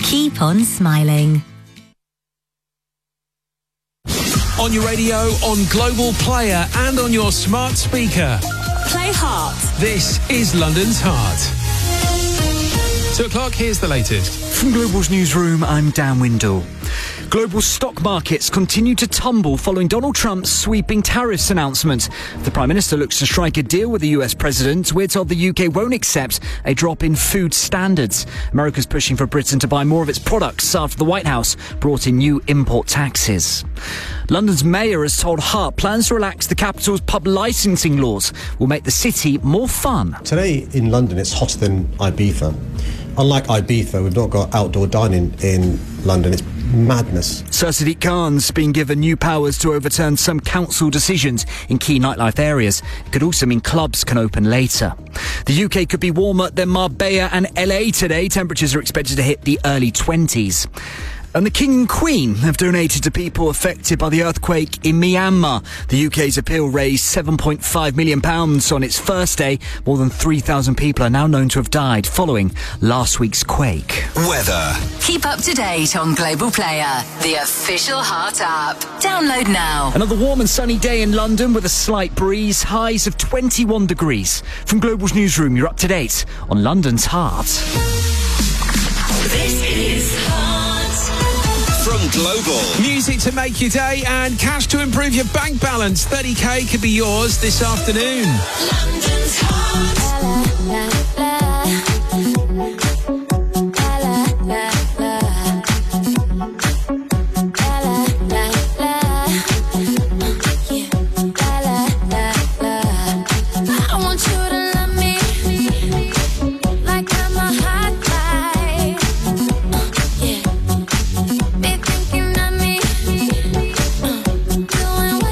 Keep on smiling. On your radio, on Global Player and on your smart speaker. Play Heart. This is London's Heart. 2 o'clock, here's the latest. From Global's newsroom, I'm Dan Windle. Global stock markets continue to tumble following Donald Trump's sweeping tariffs announcement. The Prime Minister looks to strike a deal with the US President. We're told the UK won't accept a drop in food standards. America's pushing for Britain to buy more of its products after the White House brought in new import taxes. London's mayor has told Heart plans to relax the capital's pub licensing laws will make the city more fun. Today in London it's hotter than Ibiza. Unlike Ibiza, we've not got outdoor dining in London. It's madness. Sir Sadiq Khan's been given new powers to overturn some council decisions in key nightlife areas. It could also mean clubs can open later. The UK could be warmer than Marbella and LA today. Temperatures are expected to hit the early 20s. And the King and Queen have donated to people affected by the earthquake in Myanmar. The UK's appeal raised £7.5 million on its first day. More than 3,000 people are now known to have died following last week's quake. Weather. Keep up to date on Global Player, the official Heart app. Download now. Another warm and sunny day in London with a slight breeze, highs of 21 degrees. From Global's newsroom, you're up to date on London's Heart. This is Heart. From Global. Music to make your day and cash to improve your bank balance. 30k could be yours this afternoon. London's Heart.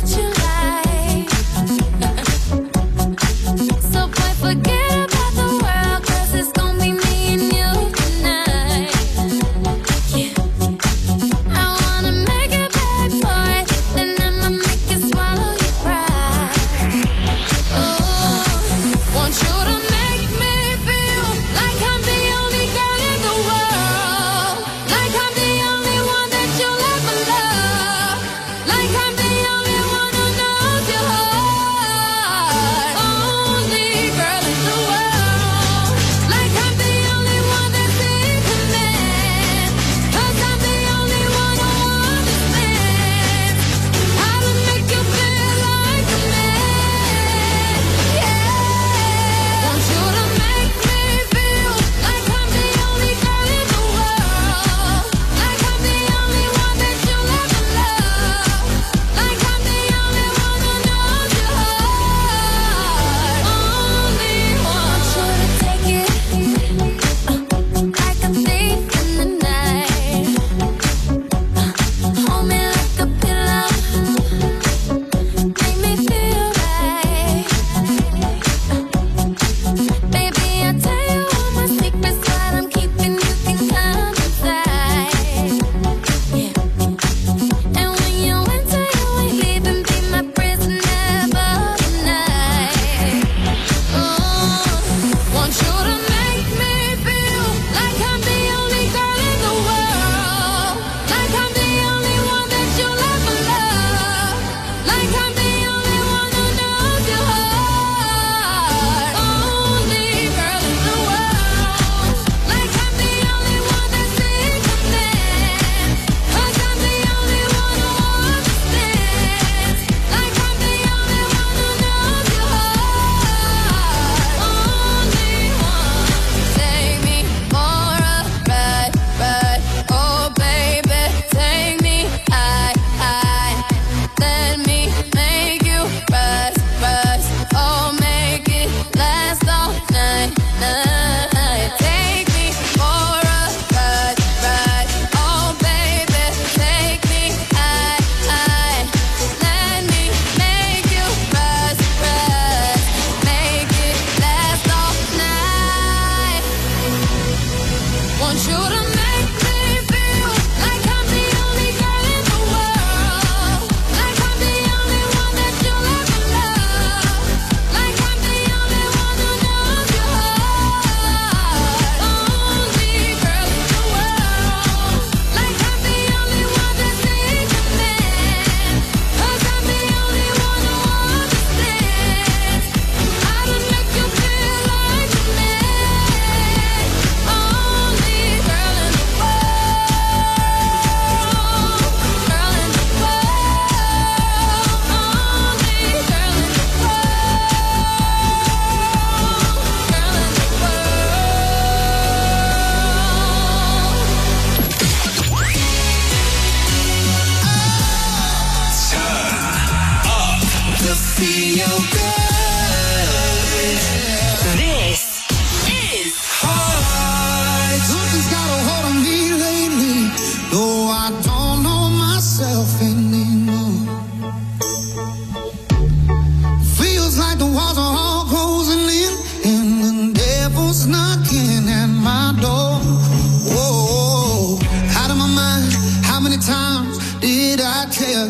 Forget about the world.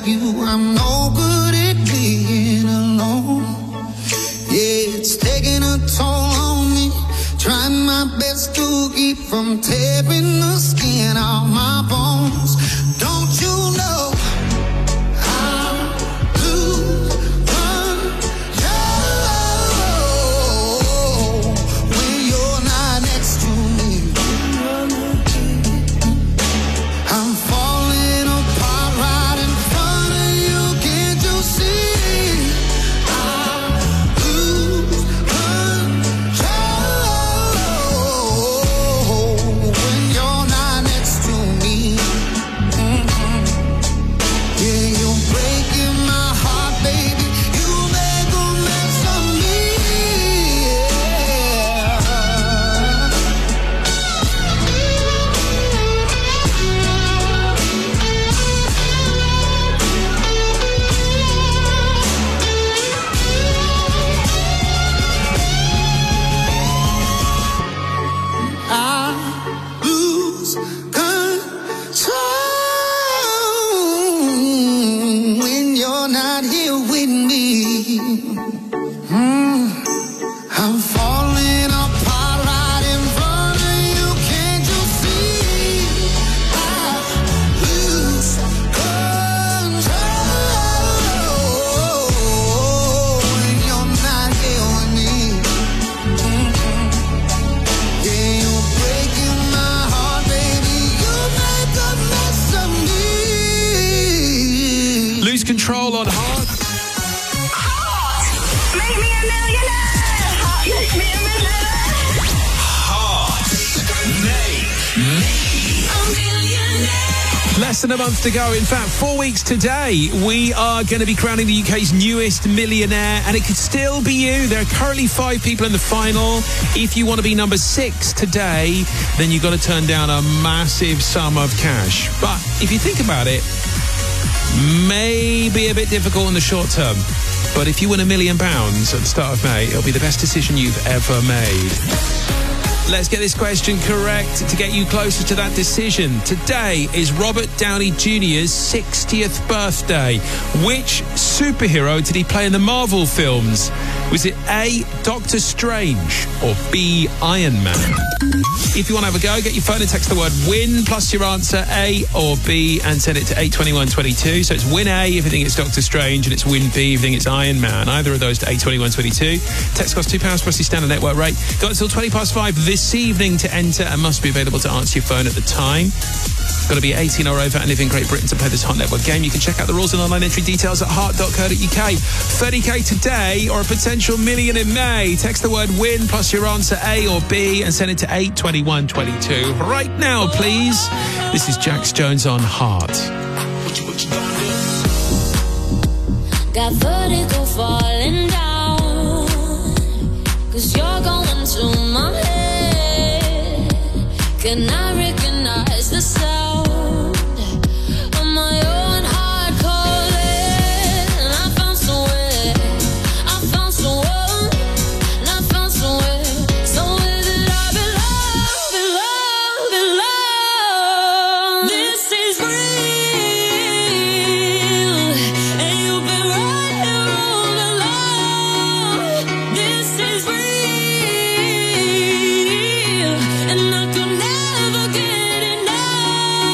you. I'm no good at being alone. Yeah, it's taking a toll on me. Trying my best to keep from tearing the skin off my bones. Don't you know I'm lose control when you're not next to me? I'm falling apart right in front of you. Can't you see? I lose control when you're not next to me. Yeah, you're breaking my heart, baby. You make a mess of me. I lose control when you're not here with me. I'm falling apart right in front of you. Can't you see? I lose control when you're not here with me. Yeah, you're breaking my heart, baby. You make a mess of me. Lose control on Heart. Make me a millionaire. Make me a millionaire. A millionaire. Less than a month to go. In fact, 4 weeks today, we are going to be crowning the UK's newest millionaire, and it could still be you. There are currently 5 people in the final. If you want to be number 6 today, then you've got to turn down a massive sum of cash. But if you think about it, may be a bit difficult in the short term. But if you win £1 million at the start of May, it'll be the best decision you've ever made. Let's get this question correct to get you closer to that decision. Today is Robert Downey Jr.'s 60th birthday. Which superhero did he play in the Marvel films? Was it A, Doctor Strange, or B, Iron Man? If you want to have a go, get your phone and text the word WIN plus your answer, A or B, and send it to 82122. So it's WIN A if you think it's Doctor Strange, and it's WIN B if you think it's Iron Man. Either of those to 82122. Text costs £2 plus your standard network rate. Got until 5:20 this evening to enter, and must be available to answer your phone at the time. Got to be 18 or over and live in Great Britain to play this Hot Network game. You can check out the rules and online entry details at heart.co.uk. 30k today or a potential million in May. Text the word WIN plus your answer, A or B, and send it to 82122. Right now, please. This is Jax Jones on Heart. Got vertigo falling down, 'cause you're going to my head. Can I recognize the sound of my own heart calling? And I found somewhere, I found someone, and I found somewhere that I belong. This is real, and you've been right here all along. This is real, and I could never get enough.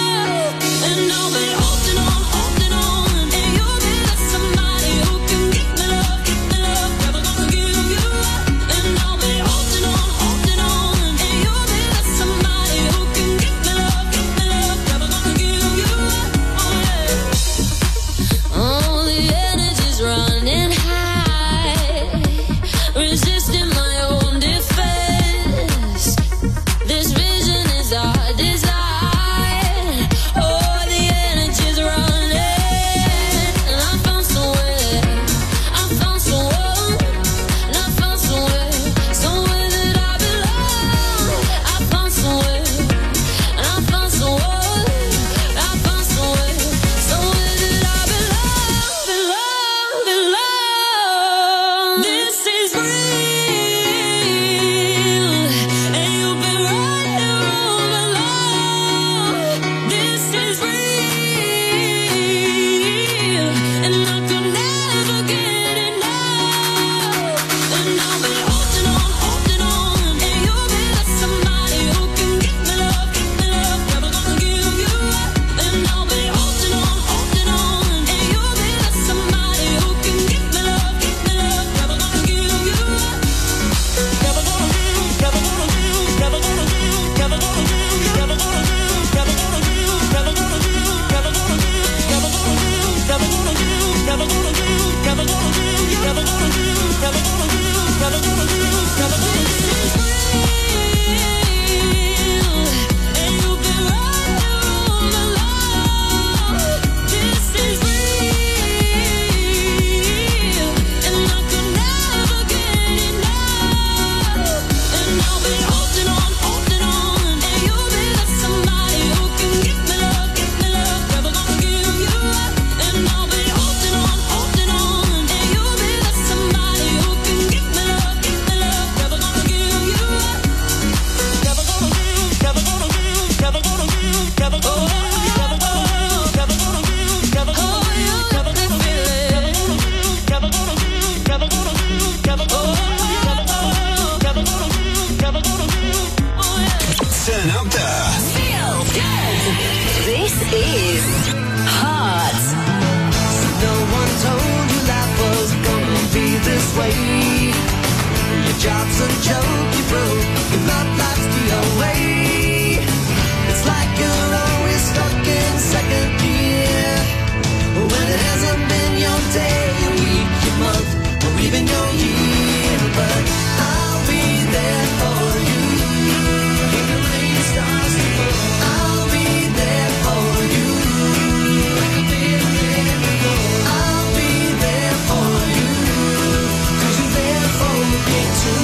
is Heart. No one told you life was gonna be this way. Your job's a joke, you broke. Your love life's the away. It's like you're always stuck in second gear. When it hasn't been your day, your week, your month, or even your year. But I'll be there for you. When the rain starts to fall, I'll be there for you. Like I've been there before. I'll be there for you. 'Cause you're there for me too.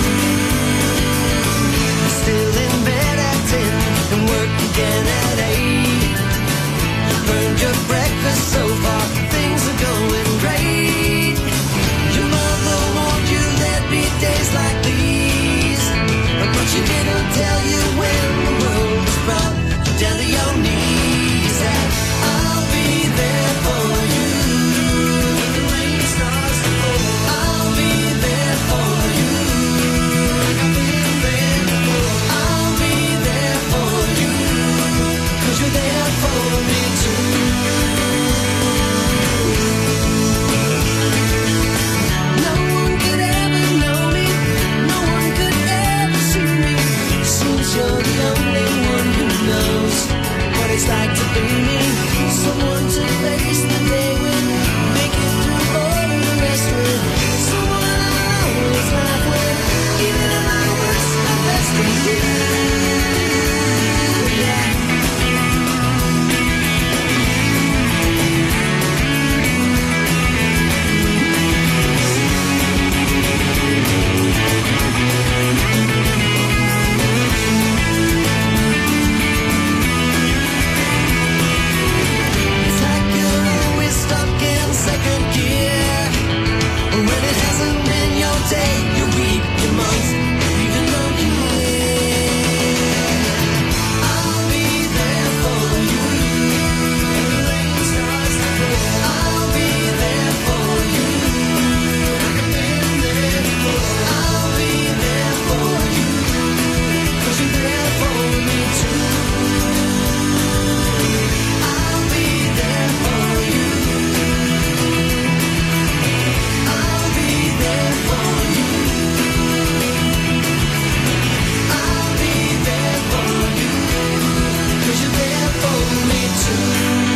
I'm still in bed at 10 and work again at 8. Burned your breakfast so far, things are going great. Your mother warned you there'd be days like these, but she didn't tell you when the world was brought you down to your knees. And I'll be there for you when the rain starts to fall. I'll be there for you like I've been there before. I'll be there for you 'cause you're there for me too. No one could ever know me. No one could ever see me. Since you're the only one who knows what it's like to be me. Someone to face the day with, make it through all of the rest with. Someone I'll always laugh with, even at my worst, my best with you. Yeah. It's like you're always stuck in second gear. When it hasn't been your day, your week, your month, even your year. I'll be there for you. When the rain starts to fall, I'll be there for you. Like I've been there before. I'll be there for you. 'Cause you're there for me too. I'll be there for you. I'll be there for you. I'll be there for you. 'Cause you're there for me too.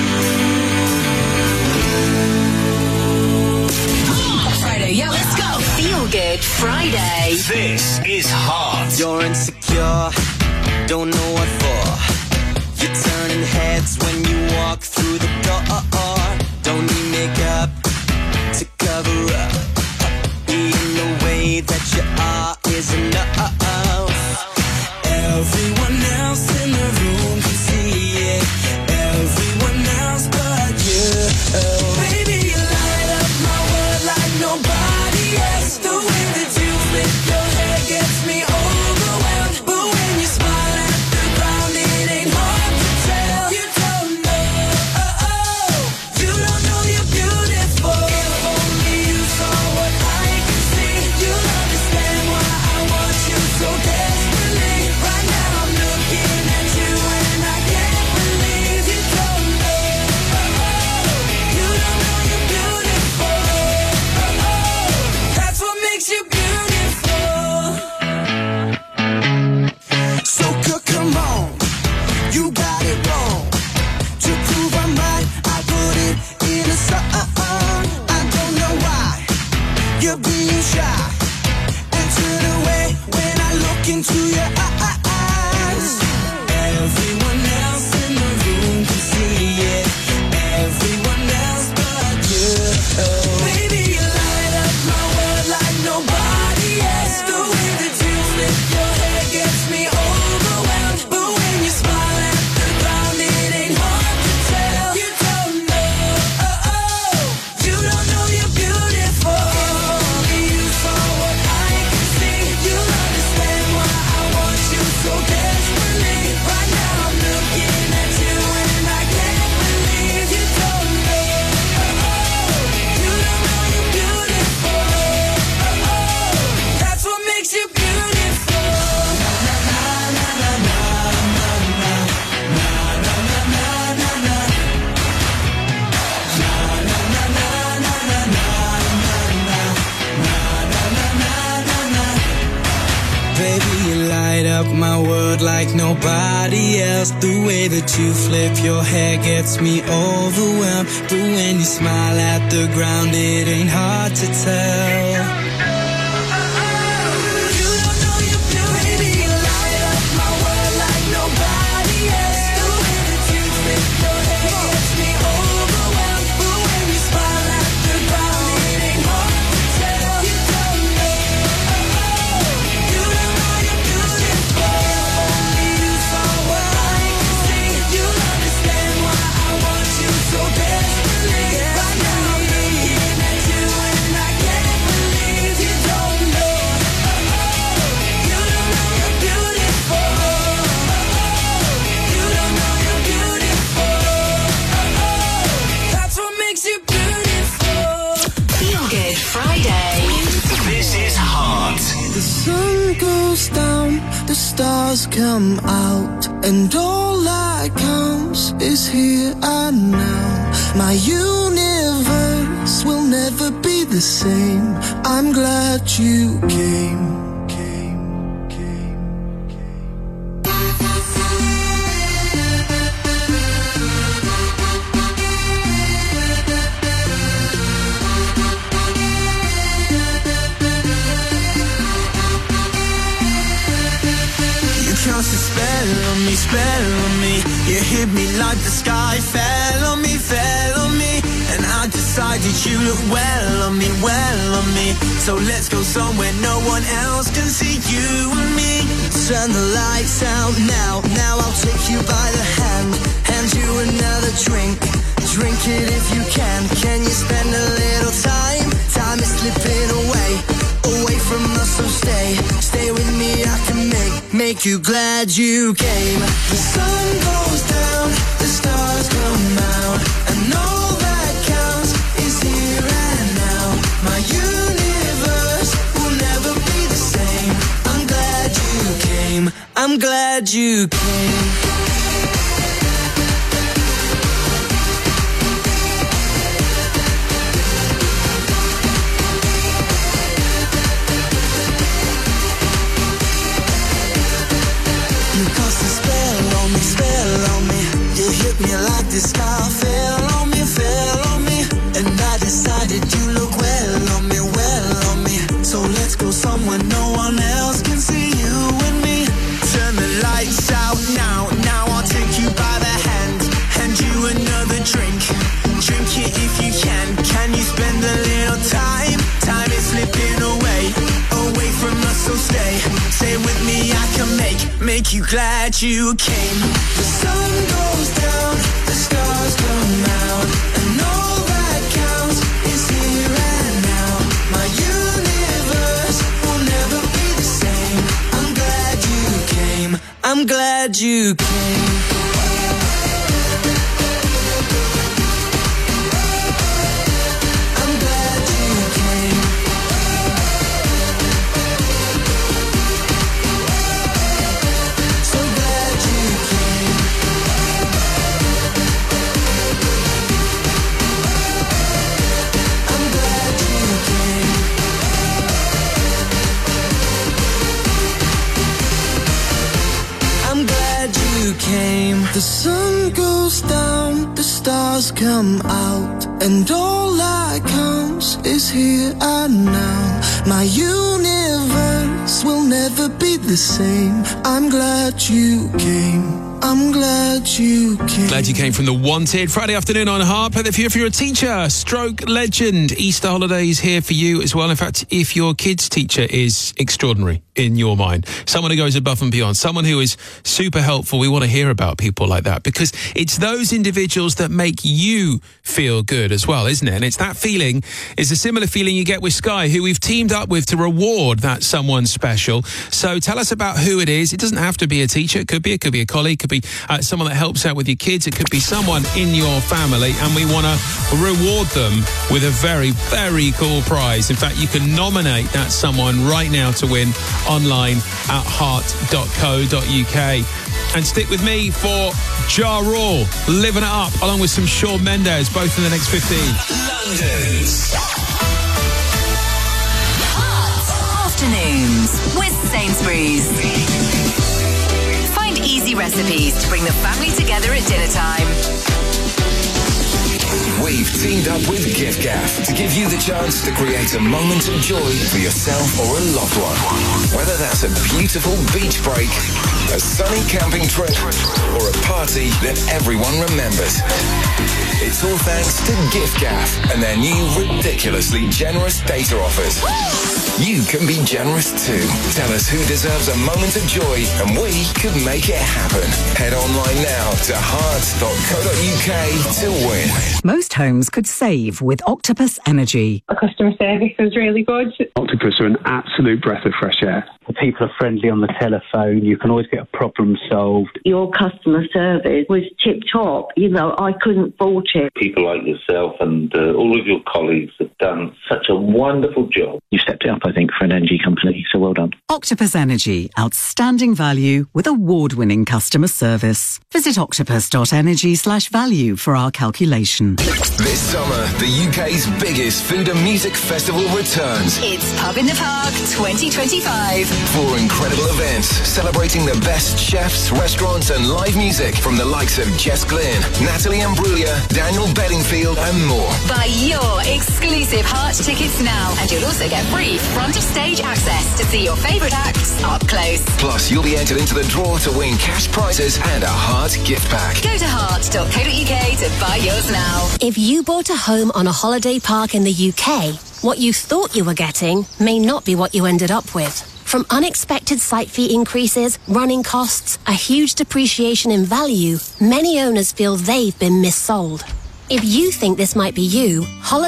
Friday, yeah, let's go. Feel Good Friday. This is Heart. You're insecure, don't know what for. You're turning heads when you walk through the door. Don't need makeup to cover up. Being the way that you are is enough. Everyone else in the room can see it. Everyone else but you. Baby, you light up my world like nobody else. The way that you flip your hair gets me overwhelmed. But when you smile at the ground, it ain't hard to tell. You don't know, you don't know you're beautiful. If only you saw what I can see, you'll understand why I want you so desperately. Right now I'm looking at you and I can't believe you don't know, you don't know you're beautiful. That's what makes you beautiful. So good, come on, you got it wrong. To prove I'm right, I put it in a song. I don't know why you're being shy and turn away when I look into your eyes. Everyone else in the room can see it. Everyone else but you. Baby, you light up my world like nobody else. The way that you flip your hair gets me overwhelmed. But when you smile at the ground, it ain't hard to tell. You don't know, you don't know you're beautiful. If only you saw good like nobody else. The way that you flip your hair gets me overwhelmed. But when you smile at the ground, it ain't hard to tell. The stars come out, and all that counts is here and now. My universe will never be the same. I'm glad you came. Spell on me, you hit me like the sky fell on me, and I decided you look well on me, so let's go somewhere no one else can see you and me. Turn the lights out now I'll take you by the hand you another drink it if you can you spend a little time is slipping away from us, so stay with me, I can make you glad you came. The sun goes down, the stars come out, and all that counts is here and now. My universe will never be the same. I'm glad you came. I'm glad you came. Me like the sky fell on me, and I decided you look well on me, so let's go somewhere no one else can see you and me. Turn the lights out now I'll take you by the hand you another drink it if you can you spend a little time is slipping away from us, so stay with me, I can make you glad you came. The sun goes down, the stars come out, and all that counts is here and now. My universe will never be the same. I'm glad you came. I'm glad you came. The sun goes down, the stars come out, and all that counts is here and now. My universe will never be the same. I'm glad you came. I'm glad you came. Glad you came from The Wanted. Friday afternoon on Harp. If you're a teacher, stroke legend, Easter holidays here for you as well. In fact, if your kid's teacher is extraordinary in your mind, someone who goes above and beyond, someone who is super helpful, we want to hear about people like that, because it's those individuals that make you feel good as well, isn't it? And it's that feeling, is a similar feeling you get with Sky, who we've teamed up with to reward that someone special. So tell us about who it is. It doesn't have to be a teacher. It could be a colleague, could be someone that helps out with your kids. It could be someone in your family, and we want to reward them with a very, very cool prize. In fact, you can nominate that someone right now to win online at heart.co.uk. And stick with me for Ja Rule, Living It Up, along with some Shawn Mendes, both in the next 15. London's Heart Afternoons with Sainsbury's. easy recipes to bring the family together at dinner time. We've teamed up with giffgaff to give you the chance to create a moment of joy for yourself or a loved one. Whether that's a beautiful beach break, a sunny camping trip, or a party that everyone remembers. It's all thanks to giffgaff and their new ridiculously generous data offers. You can be generous too. Tell us who deserves a moment of joy and we could make it happen. Head online now to hearts.co.uk to win. Most homes could save with Octopus Energy. The customer service was really good. Octopus are an absolute breath of fresh air. The people are friendly on the telephone. You can always get a problem solved. Your customer service was tip-top. You know, I couldn't fault it. People like yourself and all of your colleagues have done such a wonderful job. You stepped it up, I think, for an energy company, so well done. Octopus Energy, outstanding value with award-winning customer service. Visit octopus.energy/value for our calculation. This summer, the UK's biggest food and music festival returns. It's Pub in the Park 2025. 4 incredible events celebrating the best chefs, restaurants and live music from the likes of Jess Glynn, Natalie Imbruglia, Daniel Bedingfield and more. Buy your exclusive Heart tickets now and you'll also get free front of stage access to see your favourite acts up close. Plus, you'll be entered into the draw to win cash prizes and a Heart gift pack. Go to heart.co.uk to buy yours now. If you bought a home on a holiday park in the UK, what you thought you were getting may not be what you ended up with. From unexpected site fee increases, running costs, a huge depreciation in value, many owners feel they've been missold. If you think this might be you,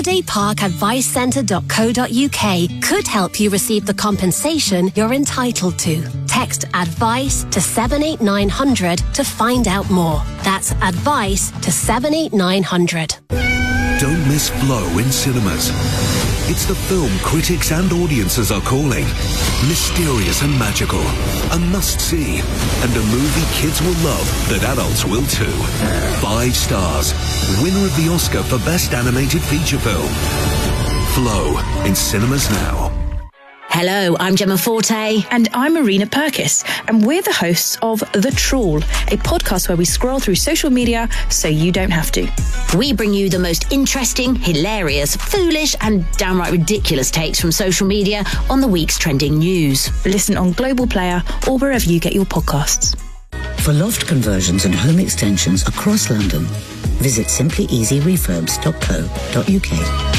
holidayparkadvicecentre.co.uk could help you receive the compensation you're entitled to. Text ADVICE to 78900 to find out more. That's ADVICE to 78900. Don't miss Flow in cinemas. It's the film critics and audiences are calling mysterious and magical, a must-see, and a movie kids will love that adults will too. 5 stars, winner of the Oscar for Best Animated Feature Film. Flow in cinemas now. Hello, I'm Gemma Forte. And I'm Marina Purkis. And we're the hosts of The Trawl, a podcast where we scroll through social media so you don't have to. We bring you the most interesting, hilarious, foolish and downright ridiculous takes from social media on the week's trending news. Listen on Global Player or wherever you get your podcasts. For loft conversions and home extensions across London, visit simplyeasyrefurbs.co.uk.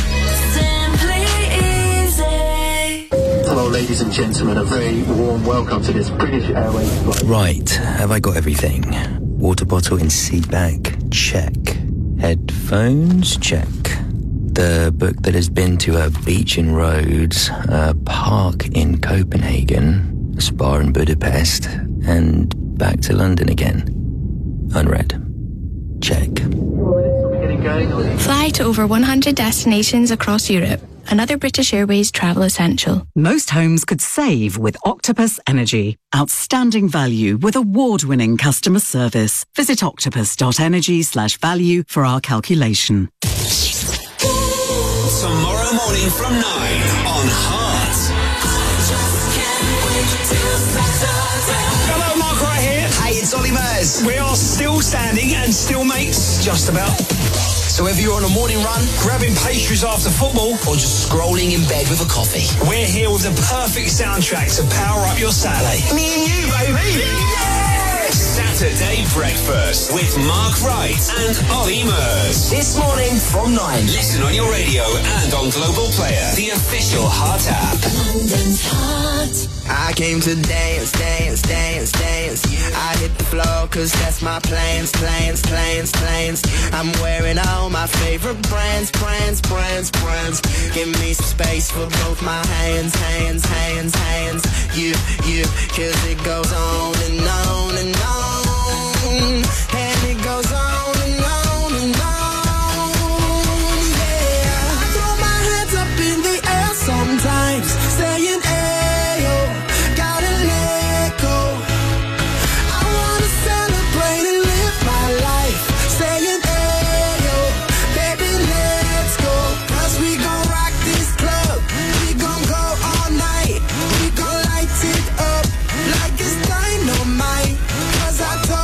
Hello, ladies and gentlemen. A very warm welcome to this British Airways flight. Right, have I got everything? Water bottle in seat bag? Check. Headphones? Check. The book that has been to a beach in Rhodes, a park in Copenhagen, a spa in Budapest, and back to London again. Unread. Check. Fly to over 100 destinations across Europe. Another British Airways travel essential. Most homes could save with Octopus Energy. Outstanding value with award-winning customer service. Visit octopus.energy/value for our calculation. Tomorrow morning from 9 on Heart. Hello, Mark right here. Hey, it's Ollie Murs. We are still standing and still mates, just about. So whether you're on a morning run, grabbing pastries after football, or just scrolling in bed with a coffee, we're here with the perfect soundtrack to power up your Saturday. Me and you, baby! Yes! Saturday Breakfast with Mark Wright and Ollie Murs. This morning from 9. Listen on your radio and on Global Player, the official Heart app. London's Heart. I came to dance, dance, dance, dance. I hit the floor cause that's my plans, plans, plans, plans. I'm wearing all my favorite brands, brands, brands, brands. Give me some space for both my hands, hands, hands, hands. You, cause it goes on and on and on. And it goes on and on and on. Yeah, I throw my hands up in the air sometimes, saying I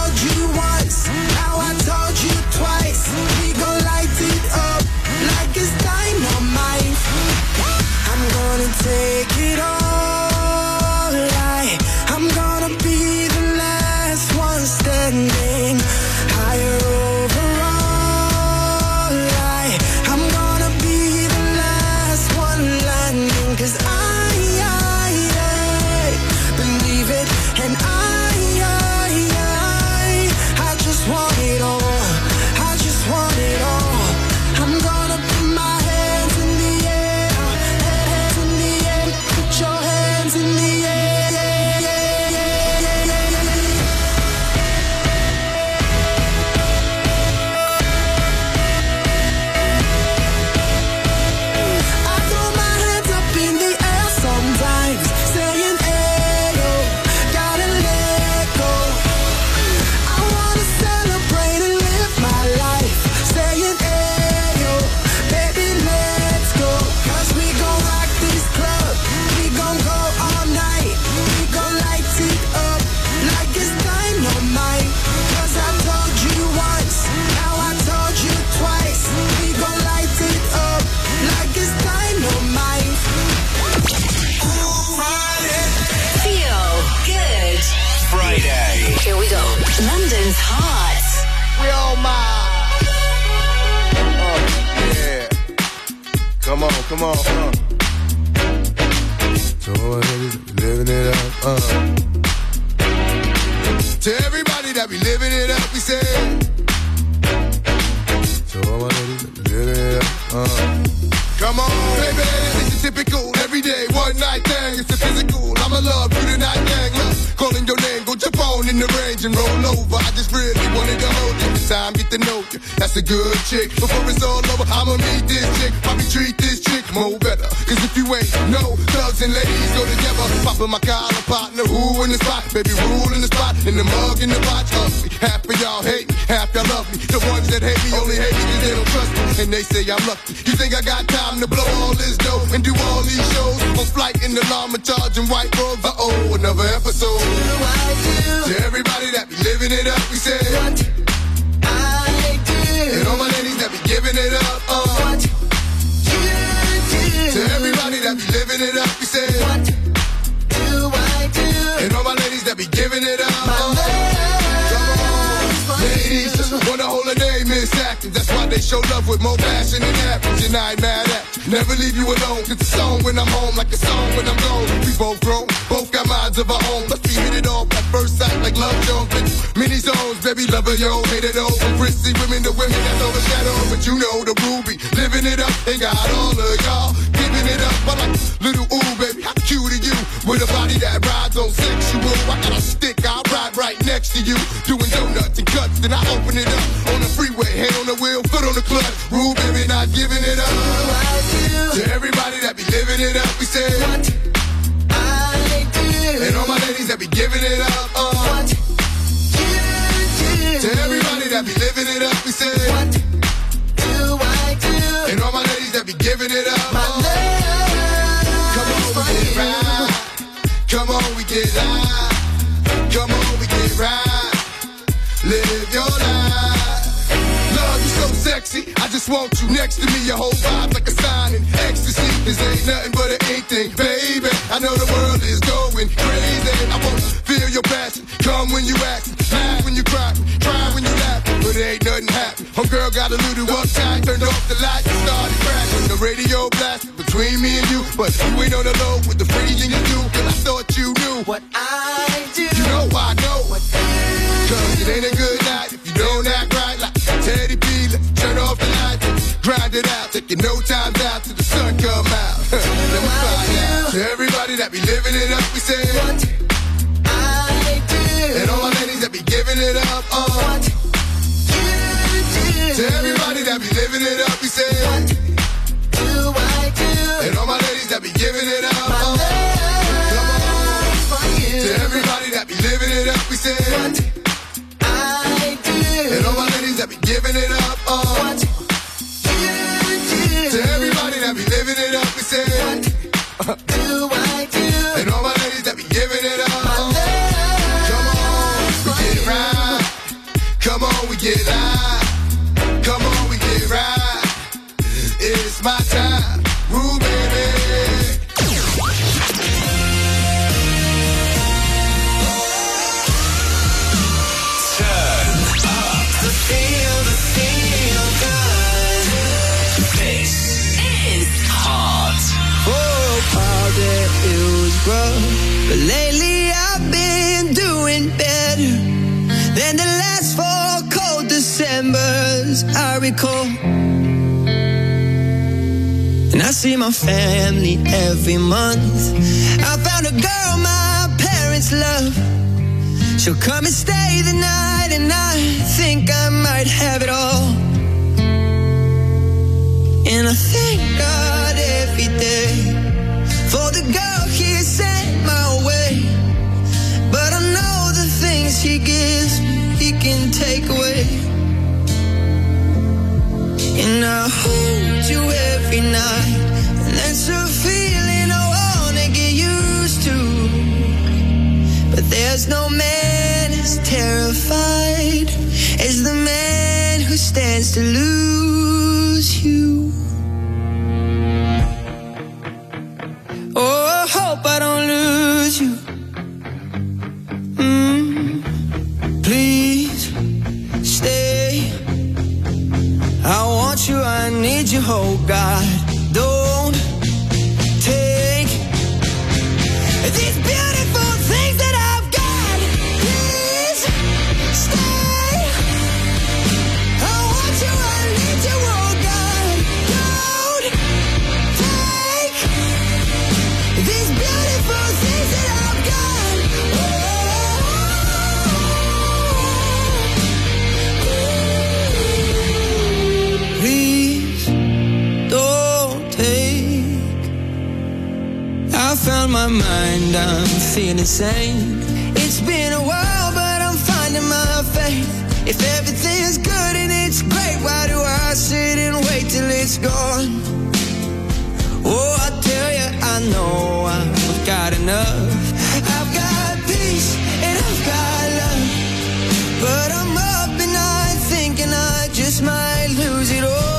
Come on, to all my niggas living it up, To everybody that be living it up, we say. To all my niggas living it up, Come on, baby, it's a typical, everyday, one night thing. It's a physical, I'ma love you tonight, gang. Look, calling your name, go jump on in the range and roll over. I just really wanted to hold you. This time, get to know you. That's a good chick. Before it's all over, I'ma meet this chick. Probably treat this chick more better. Cause if you ain't no thugs and ladies go together. Poppin' my collar partner, who in the spot? Baby, rule in the spot, in the mug, in the box. Ugly. Half of y'all hate me, half y'all love me. The ones that hate me only hate me cause they don't trust me. And they say I'm lucky. You think I got time to blow all this dough and do all these shows? On flight in the llama charging white robes. Uh-oh, another episode. To everybody that be living it up, we say what I do. And all my ladies that be giving it up, what you do. To everybody that be living it up, we say what do I do. And all my ladies that be giving it up, ladies wanna hold a name, Miss Acting. That's why they show love with more passion than average. And I ain't mad at you. Never leave you alone. It's a song when I'm home, like a song when I'm gone. We both grown, both got minds of our own. Let's be hit it off at first sight like Love Jones. Many zones, baby, lover, yo, hate it all. From prissy women to women that's overshadowed. But you know the Ruby, living it up. They got all of y'all giving it up. I like little ooh, baby, how cute are you? With a body that rides on sexual. I got a stick, I'll ride right next to you. Doing donuts and cuts, then I open it up. On the freeway, hand on the wheel, foot on the clutch. Rule, baby, not giving it up. To everybody that be living it up, we say what I do. And all my ladies that be giving it up, what you do. To everybody that be living it up, we say what do I do. And all my ladies that be giving it up, my love. Come on, we get right. Come on, we get live. Come on, we get right. Live your life. Love, you so sexy. I just want you next to me. Your whole vibe like a sign in ecstasy. This ain't nothing but an ink thing, baby. I know the world is going crazy. I wanna feel your passion. Come when you act, laugh when you cry when you laugh. But it ain't nothing happen. Homegirl got a little uptight, turned off the lights and started crashing. The radio blasted between me and you, but you ain't on the low with the freezing you do. Cause I thought you knew what I do. You know I know what I do. Cause it ain't a good night if you don't act right. Like Teddy P, let's turn off the lights, grind it out, taking no time out till the sun come out. Let me find out. To everybody that be living it up, we say what I do. And all my ladies that be giving it up, what you do. To everybody that be living it up, we say what do I do. And all my ladies that be giving it up, my love for you. To everybody that be living it up, we say what I do. And all my ladies that be giving it up, what you do. To everybody that be living it up, we say what do I do. And all my ladies that be giving it up, my love. Come on, we get right. Come on, we get live. Come on, we get right. It's my time, ooh baby. Feel good. This is hot. Oh, all day it was rough, but lately I've been doing better than the last 4 cold Decembers I recall. And I see my family every month. I found a girl my parents love. She'll come and stay the night, and I think I might have it all. And I thank God every day for the girl He sent my way. But I know the things He gives me, He can take away. And I hold you every night, and that's a feeling I wanna get used to. But there's no man as terrified as the man who stands to lose you. Oh, I hope I don't lose you. Please stay. I want you, I need you, oh God. Don't my mind, I'm feeling sane. It's been a while, but I'm finding my faith. If everything's good and it's great, why do I sit and wait till it's gone? Oh, I tell you, I know I've got enough. I've got peace and I've got love, but I'm up at night thinking I just might lose it all.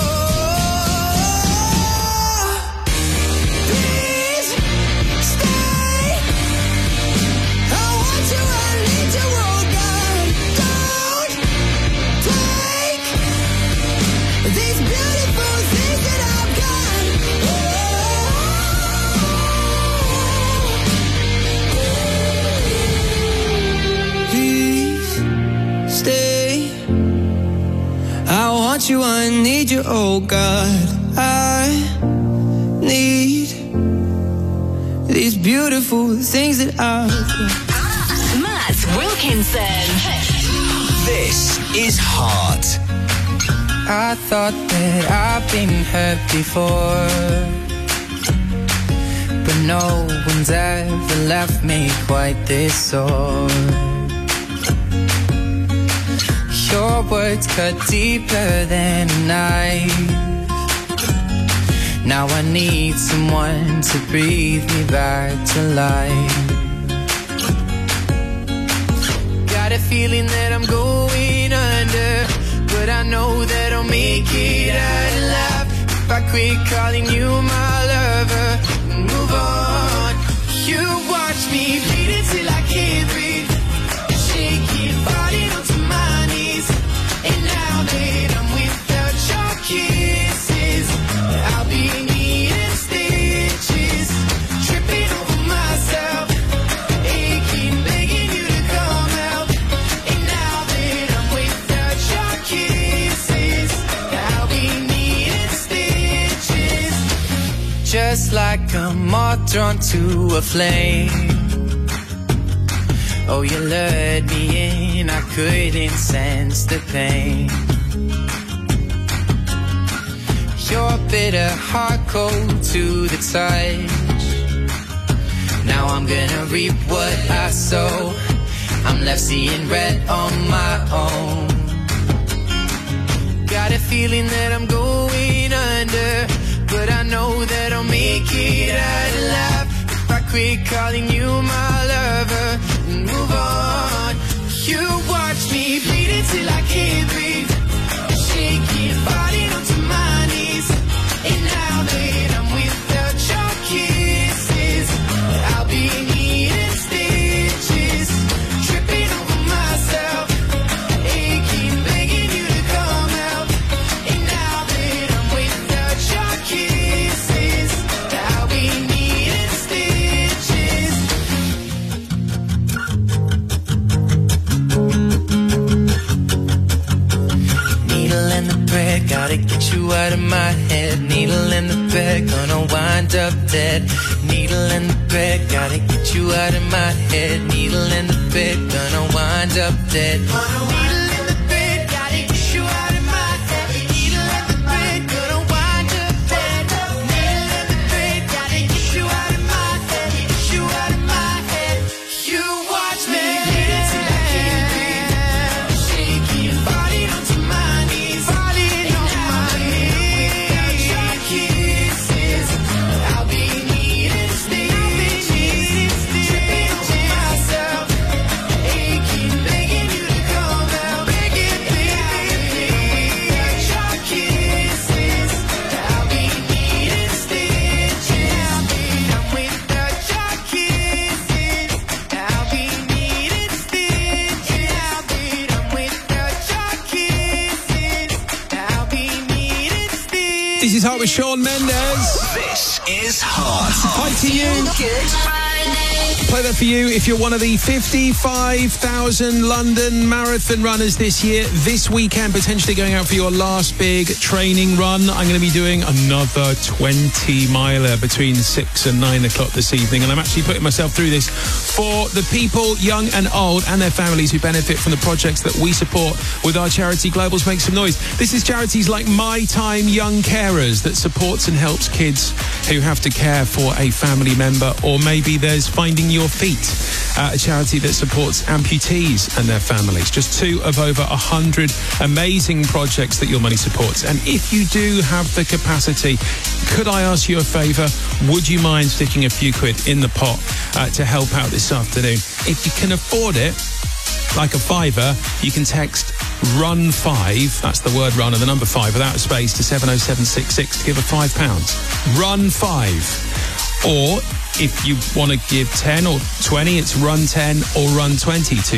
Please stay. I want you, I need you, oh God. Don't take these beautiful things that I've got. Please stay. I want you, I need you, oh God. I need these beautiful things that I've got. Matt Wilkinson. This is Heart. I thought that I've been hurt before, but no one's ever left me quite this sore. Your words cut deeper than a knife. Now I need someone to breathe me back to life. Got a feeling that I'm going under, but I know that I'll make it out alive if I quit calling you my lover and move on. You watch me bleed until I can't breathe, shaking, falling onto my knees. And now that I'm without your kisses, I'll be needing stitches, tripping over myself, aching, begging you to come out. And now that I'm without your kisses, I'll be needing stitches. Just like a moth drawn to a flame. Oh, you lured me in, I couldn't sense the pain. Your bitter heart cold to the touch. Now I'm gonna reap what I sow. I'm left seeing red on my own. Got a feeling that I'm going under, but I know that I'll make it out alive if I quit calling you my lover and move on. You watch me bleed until I can't breathe, shaking, falling onto my knees. And now that I'm without your kisses, I'll be needing stitches, tripping over myself, aching, begging you to come out. And now that I'm without your kisses, I'll be needing stitches. Needle in the thread, gotta get you out of my head. Needle in the thread, gonna wind up dead. Needle in the thread, gotta get you out of my head. Needle in the thread, gonna wind up dead. Needle in the thread, gotta get you out of my head. Needle in the thread, gonna wind up dead. Needle in the thread, gotta get you out of my head. Get you out of my head. You watch me bleed until I can't breathe, shaking, falling onto my knees, falling on my knees. Without your kisses, I'll be needing stitches, tripping over myself, aching, begging you to come out, begging, baby. Without your kisses, I'll be needing stitches. I'm without your kisses, I'll be needing stitches. I'm without your kisses, I'll be needing stitches. This is Heart with Shawn Mendes. This is Heart. Hi to you. Good Play that for you if you're one of the 55,000 London Marathon runners this year. This weekend, potentially going out for your last big training run. I'm going to be doing another 20-miler between 6 and 9 o'clock this evening. And I'm actually putting myself through this for the people, young and old, and their families who benefit from the projects that we support with our charity Globals Make Some Noise. This is charities like My Time Young Carers that supports and helps kids who have to care for a family member, or maybe there's Finding Your Feet, a charity that supports amputees and their families. Just two of over 100 amazing projects that your money supports. And if you do have the capacity, could I ask you a favour? Would you mind sticking a few quid in the pot to help out this afternoon? If you can afford it, like a fiver, you can text RUN5, that's the word run and the number 5 without a space, to 70766 to give a £5. RUN5. Or if you want to give 10 or 20, it's RUN10 or RUN20 to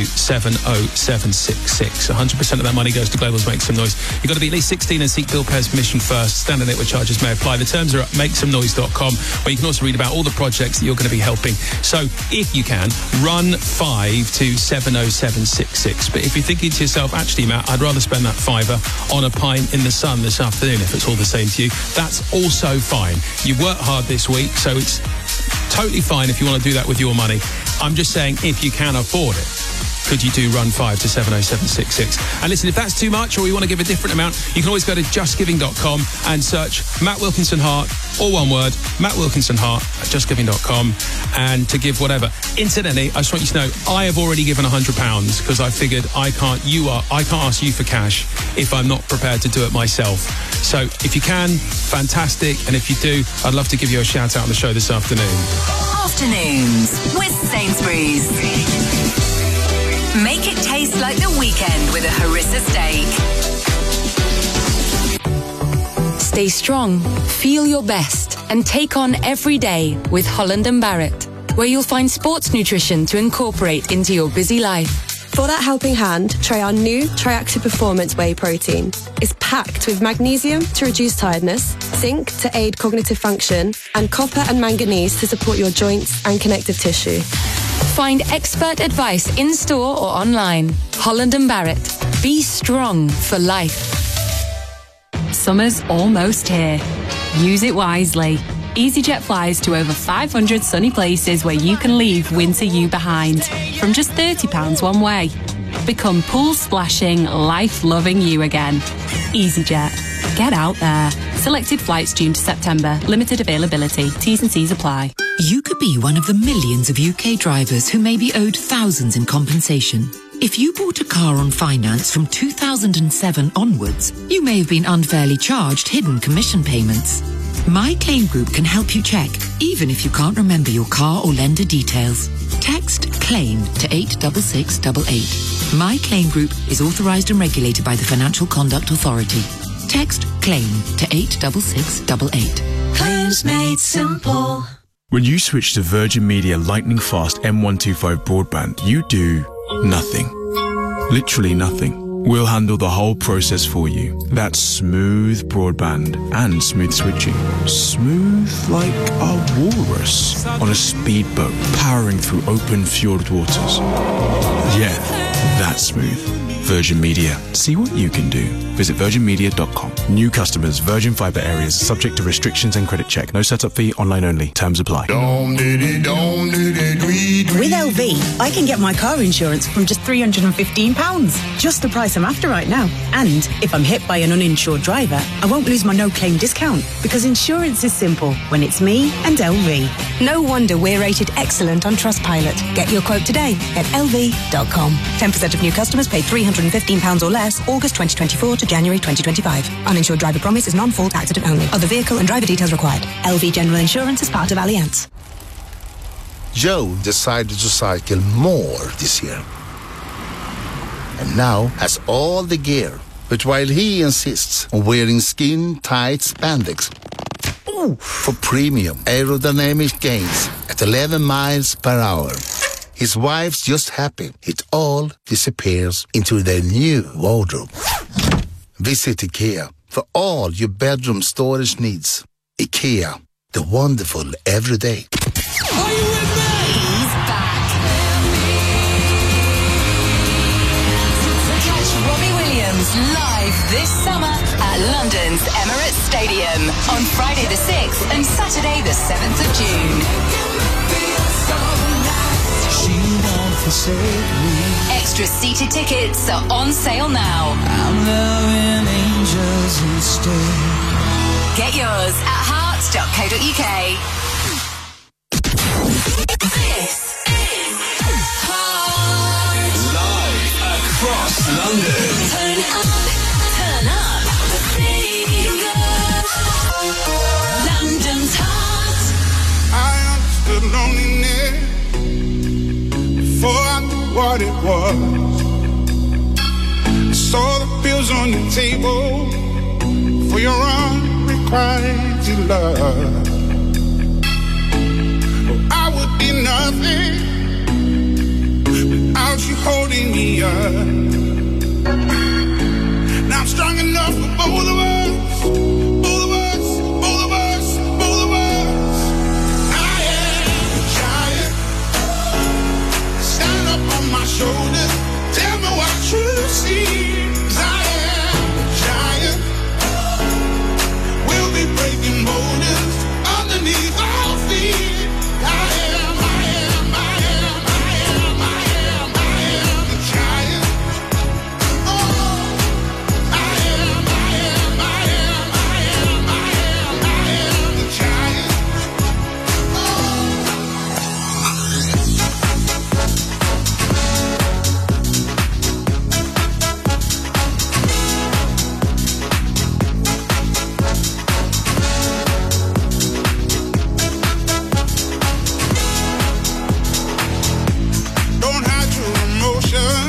70766. 100% of that money goes to Globals Make Some Noise. You've got to be at least 16 and seek Bill Pairs permission first. Standard network charges may apply. The terms are at makesomenoise.com, where you can also read about all the projects that you're going to be helping. So if you can, RUN5 to 70766. But if you're thinking to yourself, actually, Matt, I'd rather spend that fiver on a pint in the sun this afternoon, if it's all the same to you, that's also fine. You worked hard this week, so it's totally fine if you want to do that with your money. I'm just saying, if you can afford it, could you do RUN5 to 70766? And listen, if that's too much, or you want to give a different amount, you can always go to justgiving.com and search Matt Wilkinson Hart, all one word, Matt Wilkinson Hart at justgiving.com, and to give whatever. Incidentally, I just want you to know, I have already given £100 because I figured I can't ask you for cash if I'm not prepared to do it myself. So if you can, fantastic. And if you do, I'd love to give you a shout out on the show this afternoon. Afternoons with Sainsbury's. Make it taste like the weekend with a harissa steak. Stay strong, feel your best, and take on every day with Holland & Barrett, where you'll find sports nutrition to incorporate into your busy life. For that helping hand, try our new Triactive Performance Whey Protein. It's packed with magnesium to reduce tiredness, zinc to aid cognitive function, and copper and manganese to support your joints and connective tissue. Find expert advice in store or online. Holland & Barrett. Be strong for life. Summer's almost here. Use it wisely. EasyJet flies to over 500 sunny places where you can leave winter you behind from just £30 one way. Become pool splashing, life-loving you again. EasyJet. Get out there. Selected flights June to September. Limited availability. T's and C's apply. You could be one of the millions of UK drivers who may be owed thousands in compensation. If you bought a car on finance from 2007 onwards, you may have been unfairly charged hidden commission payments. My Claim Group can help you check, even if you can't remember your car or lender details. Text CLAIM to 86688. My Claim Group is authorised and regulated by the Financial Conduct Authority. Text CLAIM to 86688. Claims made simple. When you switch to Virgin Media Lightning Fast M125 broadband, you do nothing. Literally nothing. We'll handle the whole process for you. That's smooth broadband and smooth switching. Smooth like a walrus on a speedboat powering through open fjord waters. Yeah, that's smooth. Virgin Media. See what you can do. Visit virginmedia.com. New customers, Virgin Fibre areas, subject to restrictions and credit check. No setup fee, online only. Terms apply. With LV, I can get my car insurance from just £315. Just the price I'm after right now. And if I'm hit by an uninsured driver, I won't lose my no-claim discount, because insurance is simple when it's me and LV. No wonder we're rated excellent on Trustpilot. Get your quote today at lv.com. 10% of new customers pay £315 or less August 2024 to January 2025. Uninsured driver promise is non-fault accident only. Other vehicle and driver details required. LV General Insurance is part of Allianz. Joe decided to cycle more this year. And now has all the gear. But while he insists on wearing skin-tight spandex for premium aerodynamic gains at 11 miles per hour, his wife's just happy it all disappears into their new wardrobe. Visit IKEA for all your bedroom storage needs. IKEA, the wonderful everyday. Are you with me? live this summer at London's Emirates Stadium on Friday the 6th and Saturday the 7th of June. She won't forsake me. Extra seated tickets are on sale now. I'm loving angels instead. Get yours at hearts.co.uk. This is Heart. Live across London. Turn up the fingers. London's Heart. I understood loneliness before I knew what it was. I saw the pills on the table for your unrequited love. Oh, I would be nothing without you holding me up. Now I'm strong enough for both of us. Both of us, both of us, both of us. I am a giant. Stand up on my shoulders. Tell me what you see. 'Cause I am a giant. We'll be breaking boulders underneath our feet. I am a giant. Oh, I am a giant. Don't hide your emotion.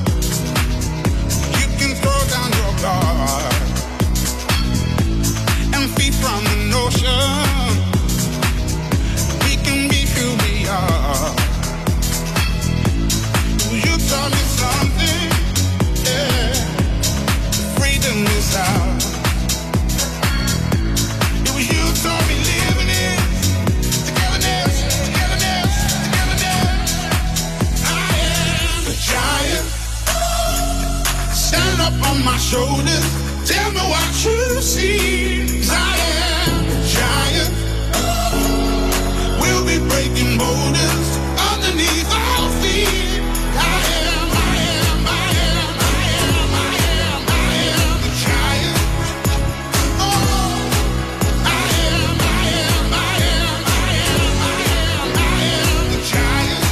You can throw down your guard and feed from the notion. We can be who we are. You taught me something, yeah. Freedom is ours. It was you taught me living it. Togetherness, togetherness, togetherness. I am a giant. Stand up on my shoulders. Tell me what you see. 'Cause I am a giant. We'll be breaking boulders underneath our feet. I am a giant. Oh, I am a giant.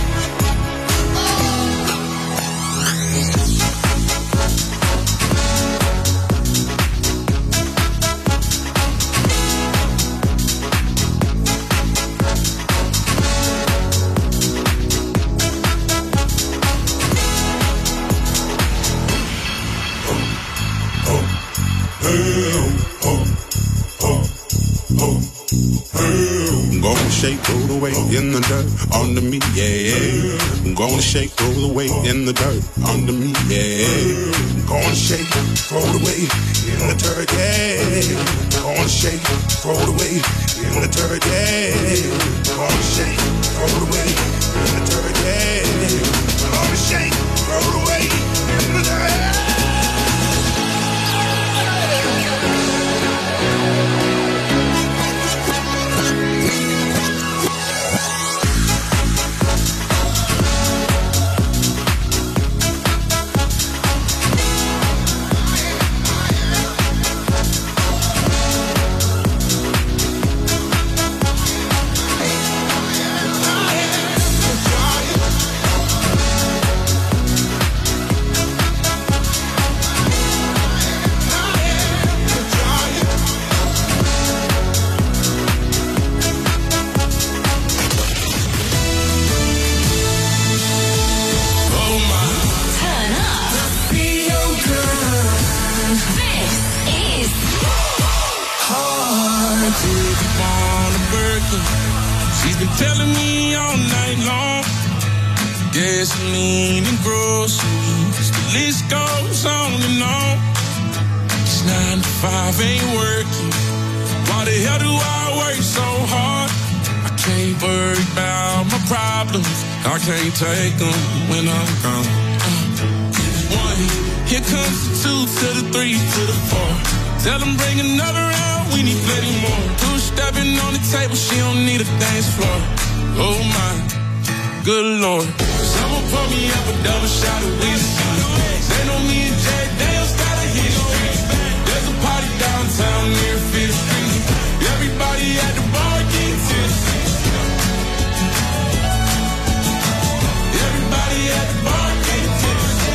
I'm gonna shake, roll the way in the dirt under me, yeah. I'm gonna shake, roll the way in the dirt under me, yeah. I'm gonna shake, roll the way in the dirt, yeah. I'm gonna shake, roll the way in the dirt, yeah. I'm gonna shake, roll the way in the dirt, yeah. I'm gonna shake, roll the way in the dirt. She's been telling me all night long. Gasoline and groceries, the list goes on and on. It's 9 to 5, ain't working. Why the hell do I work so hard? I can't worry about my problems. I can't take them when I'm gone. One, Here comes the 2 to the 3 to the 4. Tell them bring another round, we need plenty more. 2 stepping on the table, she don't need a dance floor. Oh my, good Lord. Someone pour me up a double shot of whiskey. They know me and Jack Daniels got a history. There's a party downtown near 5th Street. Everybody at the bar getting tipsy. Everybody at the bar getting tipsy.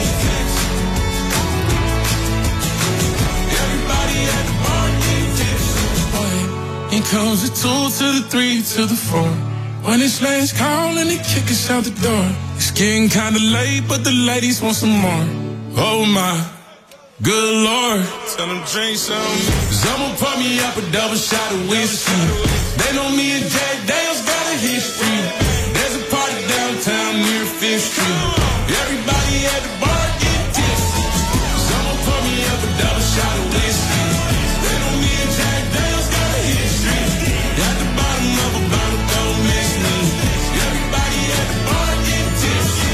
Everybody at the bar getting tipsy. Here comes the 2 to the 3 to the 4. When it's last call and they kick us out the door. It's getting kinda late, but the ladies want some more. Oh my, good Lord. Tell them drink some. Someone pour me up a double shot of whiskey. They know me and Jack Daniels got a history. There's a party downtown near 5th Street. Everybody at the bar get tipsy. Someone pour me up a double shot of whiskey. They know me and Jack Daniels got a history. At the bottom of a bottle, don't miss me. Everybody at the bar get tipsy.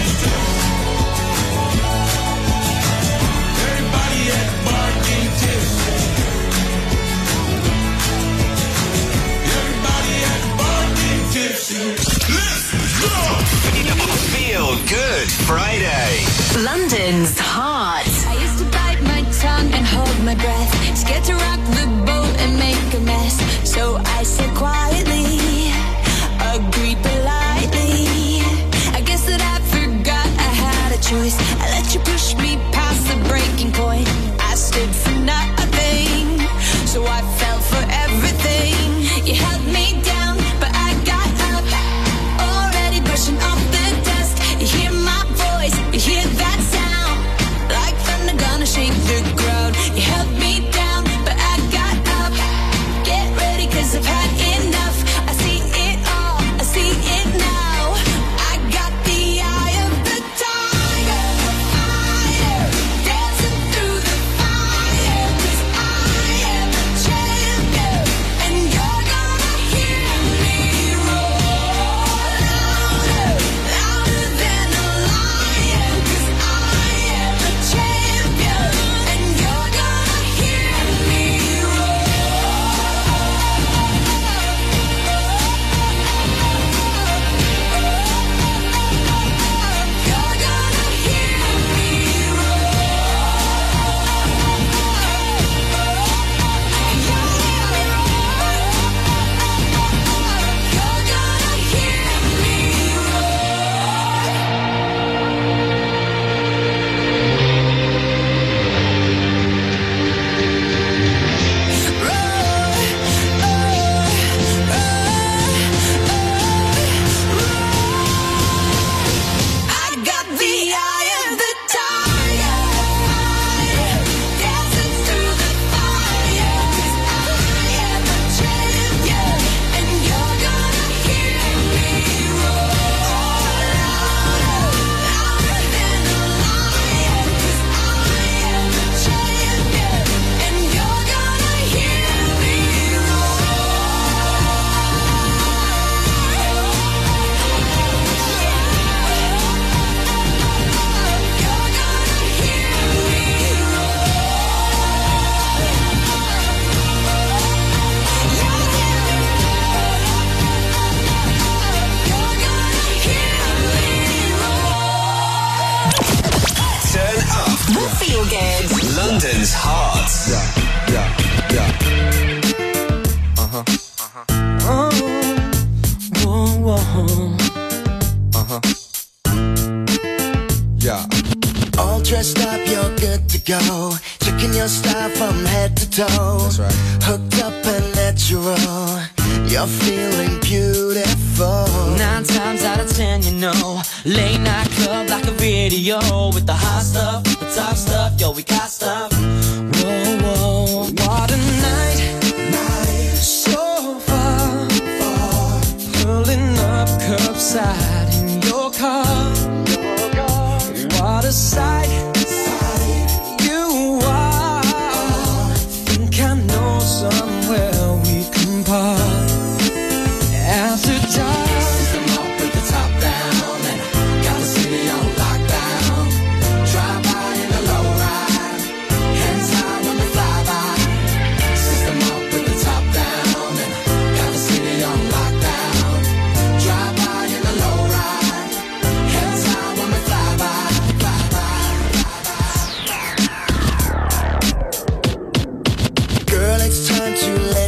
Everybody at the bar get tipsy. Everybody at the bar get tipsy. Let's go! Feel Good Friday. London's heart. I used to bite my tongue and hold my breath. Scared to rock the boat and make a mess. So I said quietly, agreed politely. I guess that I forgot I had a choice. I let you push me past the breaking point. I stood for nothing, so I fell for everything. You held me down, but I got up. Already brushing off the dust. You hear my voice, you hear that sound. Like thunder gonna shake the ground. You held me down, but I got up. Get ready, 'cause I've had enough. I see it all, I see it now. I got the eye of the tiger, fire, dancing through the fire. 'Cause I am a champion, and you're gonna hear me roar louder, louder than a lion. 'Cause I am a champion, and you're gonna hear me roar. You're gonna hear me I got the eye of the tiger, fire, dancing through the fire. 'Cause I am a champion, and you're gonna hear me roar louder, louder than a lion. 'Cause I am a champion, and you're gonna hear me Turn up. We'll feel good. London's heart. Yeah. All dressed up, you're good to go. Checking your style from head to toe. That's right. Hooked up and natural. You're feeling beautiful. 9 times out of 10, you know, late night club like a video with the hot stuff, the top stuff, yo, we got stuff. Whoa, whoa, what a night, so far, pulling up curbside in your car. What a sight, you are. Think I know somewhere we can park. After dark, system up with the top down, and got the city on lockdown. Drive by in a low ride.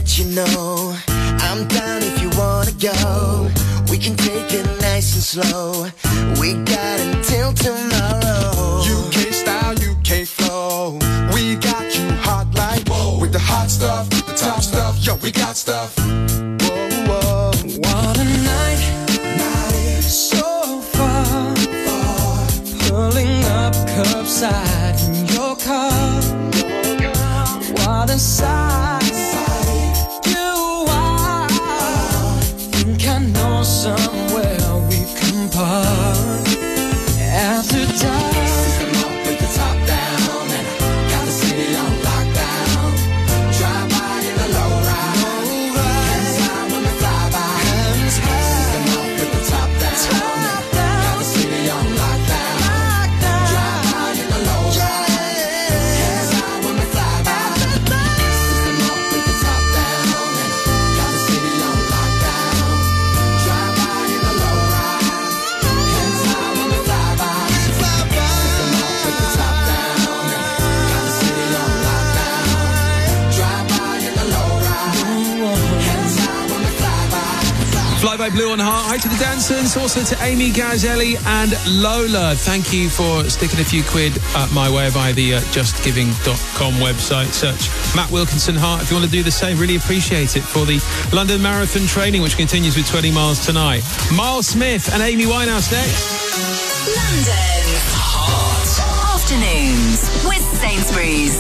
let you know I'm down if you wanna go. We can take it nice and slow. We got until tomorrow. UK style, UK flow. We got you hot like whoa. With the hot stuff, the top stuff. Yo, we got stuff. Whoa, whoa. What a night, so far, pulling up curbside in your car. What a sight you are. Think I know somewhere we can park after dark. System up with the top down and got the city on lockdown. Drive by in the low ride. Hands high when we fly by. System up with the top down and got the city on lockdown. Drive by in the low ride. Hands high when we fly by. System up with the top down and got the city on lockdown. Drive by in the low ride. Hands high when we fly by. System up with the top down and got the city on lockdown. Drive by in the low ride. Hands high when we fly by. Fly by Blue on Heart. Hi to the dancers, also to Amy Gazelli and Lola. Thank you for sticking a few quid my way via the justgiving.com website. Search Matt Wilkinson Heart if you want to do the same. Really appreciate it for the London Marathon training, which continues with 20 miles tonight. Miles Smith and Amy Winehouse next. London Hot Afternoons with Sainsbury's.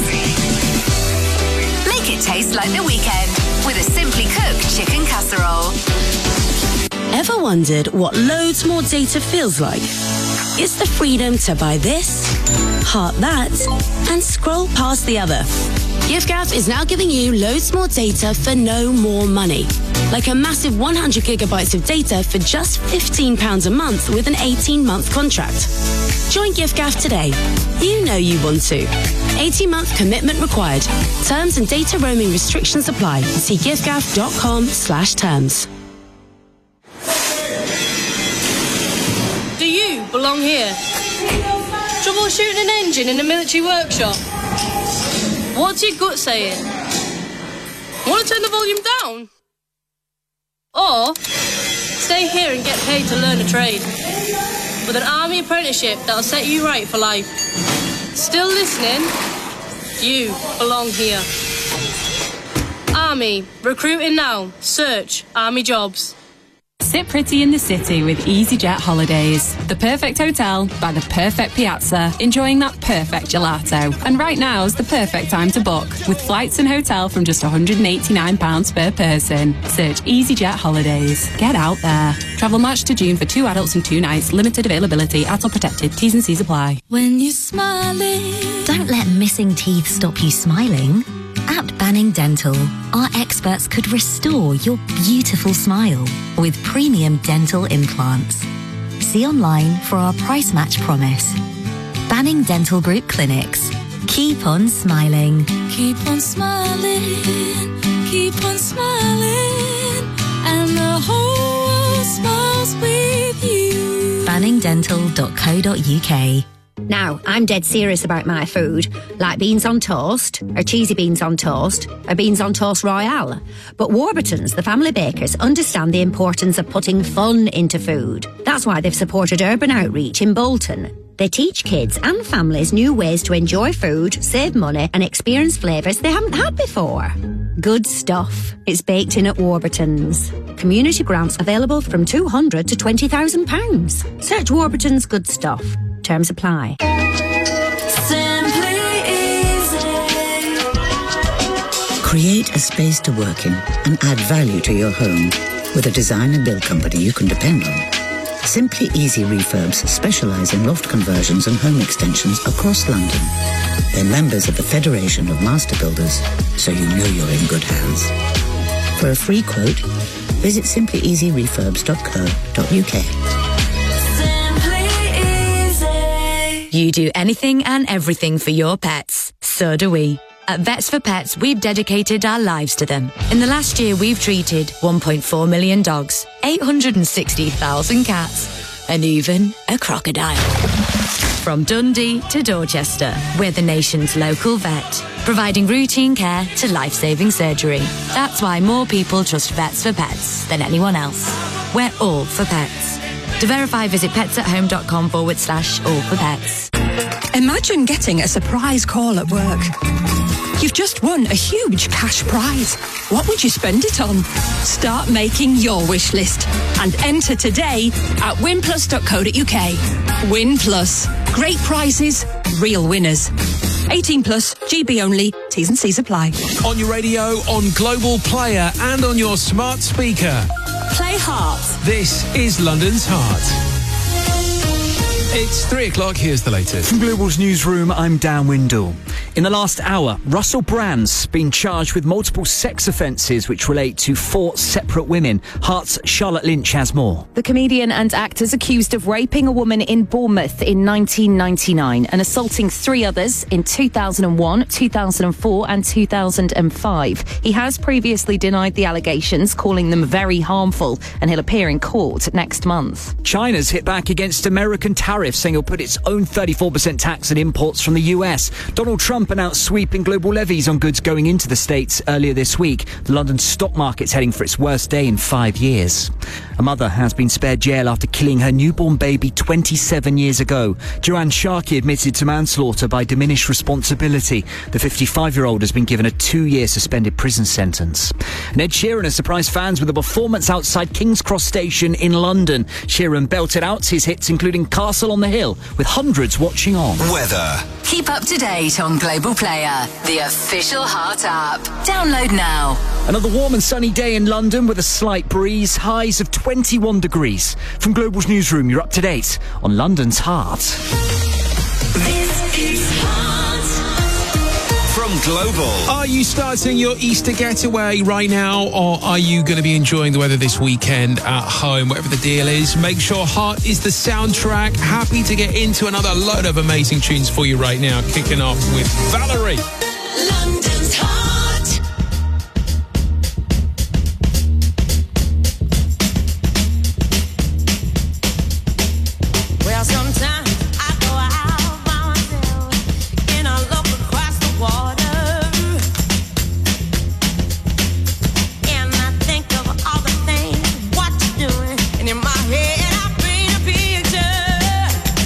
Make it taste like the weekend with a Simply Cooked chicken casserole. Ever wondered what loads more data feels like? It's the freedom to buy this, heart that, and scroll past the other. giffgaff is now giving you loads more data for no more money. Like a massive 100 gigabytes of data for just £15 a month with an 18-month contract. Join giffgaff today. You know you want to. 18-month commitment required. Terms and data roaming restrictions apply. See giffgaff.com/terms. Do you belong here? Troubleshooting an engine in a military workshop? What's your gut saying? Want to turn the volume down? Or stay here and get paid to learn a trade with an army apprenticeship that'll set you right for life. Still listening? You belong here. Army, recruiting now. Search Army jobs. Sit pretty in the city with EasyJet Holidays. The perfect hotel by the perfect piazza, enjoying that perfect gelato. And right now is the perfect time to book, with flights and hotel from just £189 per person. Search EasyJet Holidays. Get out there. Travel March to June for 2 adults and 2 nights. Limited availability. ATOL protected. T's and C's apply. When you're smiling, don't let missing teeth stop you smiling. At Banning Dental, our experts could restore your beautiful smile with premium dental implants. See online for our price match promise. Banning Dental Group Clinics. Keep on smiling. Keep on smiling, keep on smiling, and the whole world smiles with you. banningdental.co.uk. Now, I'm dead serious about my food, like beans on toast, or cheesy beans on toast, or beans on toast royale. But Warburton's, the family bakers, understand the importance of putting fun into food. That's why they've supported Urban Outreach in Bolton. They teach kids and families new ways to enjoy food, save money, and experience flavours they haven't had before. Good stuff. It's baked in at Warburton's. Community grants available from £200 to £20,000. Search Warburton's Good Stuff. Terms apply. Simply easy. Create a space to work in and add value to your home with a design and build company you can depend on. Simply Easy Refurbs specialise in loft conversions and home extensions across London. They're members of the Federation of Master Builders, so you know you're in good hands. For a free quote, visit simplyeasyrefurbs.co.uk. You do anything and everything for your pets. So do we. At Vets for Pets, we've dedicated our lives to them. In the last year, we've treated 1.4 million dogs, 860,000 cats, and even a crocodile. From Dundee to Dorchester, we're the nation's local vet. providing routine care to life-saving surgery. That's why more people trust Vets for Pets than anyone else. We're all for pets. To verify, visit petsathome.com/all for pets. Imagine getting a surprise call at work. You've just won a huge cash prize. What would you spend it on? Start making your wish list and enter today at winplus.co.uk. Win Plus. Great prizes, real winners. 18 plus, GB only, T's and C's apply. On your radio, on Global Player, and on your smart speaker. Play Heart. This is London's Heart. It's 3 o'clock. Here's the latest. From Global's newsroom, I'm Dan Windle. In the last hour, Russell Brand's been charged with multiple sex offences which relate to 4 separate women. Heart's Charlotte Lynch has more. The comedian and actor's accused of raping a woman in Bournemouth in 1999 and assaulting 3 others in 2001, 2004 and 2005. He has previously denied the allegations, calling them very harmful, and he'll appear in court next month. China's hit back against American tariffs, saying it'll put its own 34% tax on imports from the US. Donald Trump announced sweeping global levies on goods going into the States earlier this week. The London stock market's heading for its worst day in 5 years. A mother has been spared jail after killing her newborn baby 27 years ago. Joanne Sharkey admitted to manslaughter by diminished responsibility. The 55-year-old has been given a 2-year suspended prison sentence. And Ed Sheeran has surprised fans with a performance outside King's Cross Station in London. Sheeran belted out his hits, including Castle on the Hill, with hundreds watching on. Weather. Keep up to date on Global Player, the official Heart app. Download now. Another warm and sunny day in London with a slight breeze, highs of 21 degrees. From Global's newsroom, you're up to date on London's Heart. This is Heart. From Global. Are you starting your Easter getaway right now, or are you going to be enjoying the weather this weekend at home? Whatever the deal is, make sure Heart is the soundtrack. Happy to get into another load of amazing tunes for you right now. Kicking off with Valerie. London's Heart. Well, sometimes I go out by myself and I look across the water, and I think of all the things what you're doing, and in my head I paint a picture.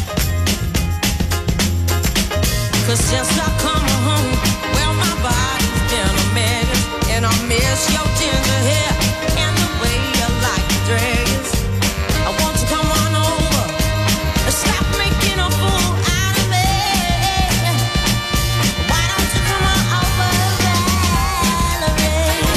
'Cause since I come home, well, my body's been a mess, and I miss your ginger hair and the way you like to dress. I want you to come on over. Stop making a fool out of me. Why don't you come on over, Valerie?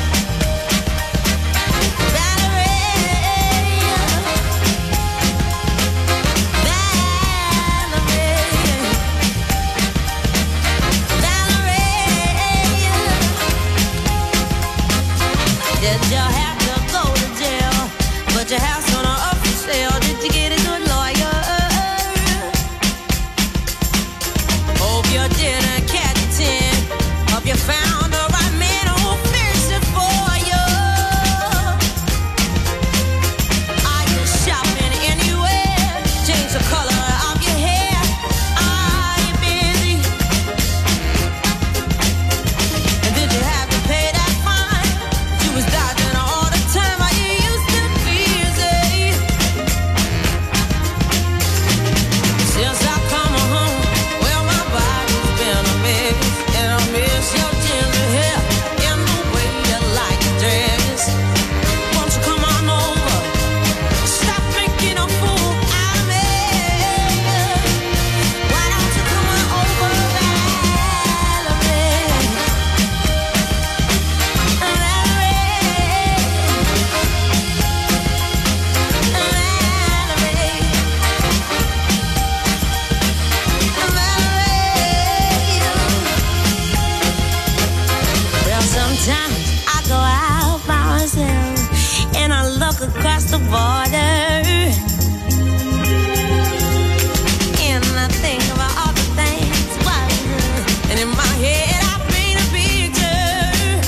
Did you have to go to jail? But your house on up for sale. Did you get a good lawyer? Hope you didn't catch a 10. Hope you found the right man who'll fix it for you. Are you shopping anywhere? Change the color of your hair. Are you busy? And did you have to pay that fine? You was dodging all the time. Are you used to busy? Since I come home, well, my body's been a mess, and I miss your ginger hair and the way you like to dress. Won't you come on over? Stop making a fool out of me. Why don't you come on over, Well, sometimes I go out by myself and I look across the border, and I think about all the things why, and in my head I paint a picture.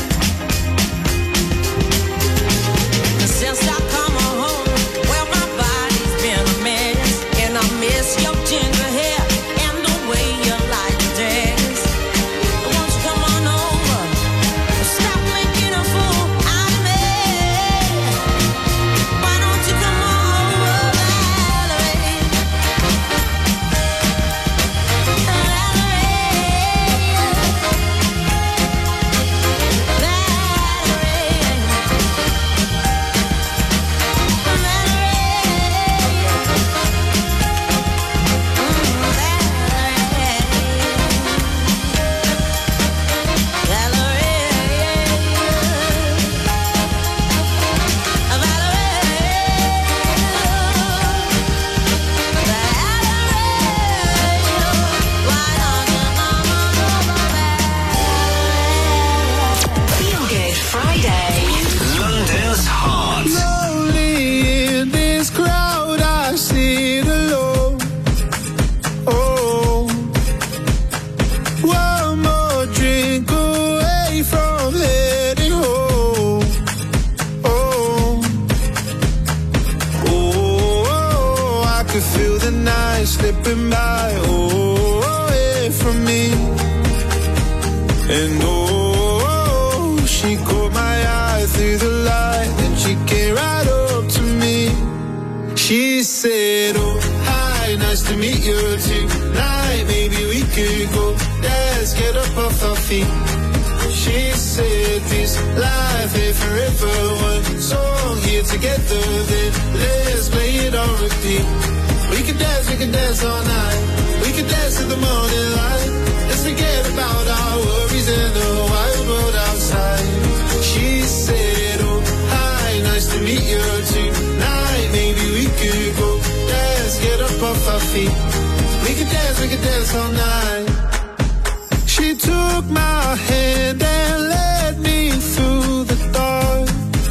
Since I come home, well, my body's been a mess, and I miss your ginger hair and the way you like to dress. Won't you said, oh, hi, nice to meet you tonight. Maybe we could go, let's get up off our feet. She said, this life ain't forever. One song here together, then let's play it on repeat. We can dance all night. We can dance till the morning light. Let's forget about our worries and the wild world outside. She said, oh, hi, nice to meet you tonight. Maybe we could go, let's get up off our feet. We can dance all night. She took my hand and led me through the dark.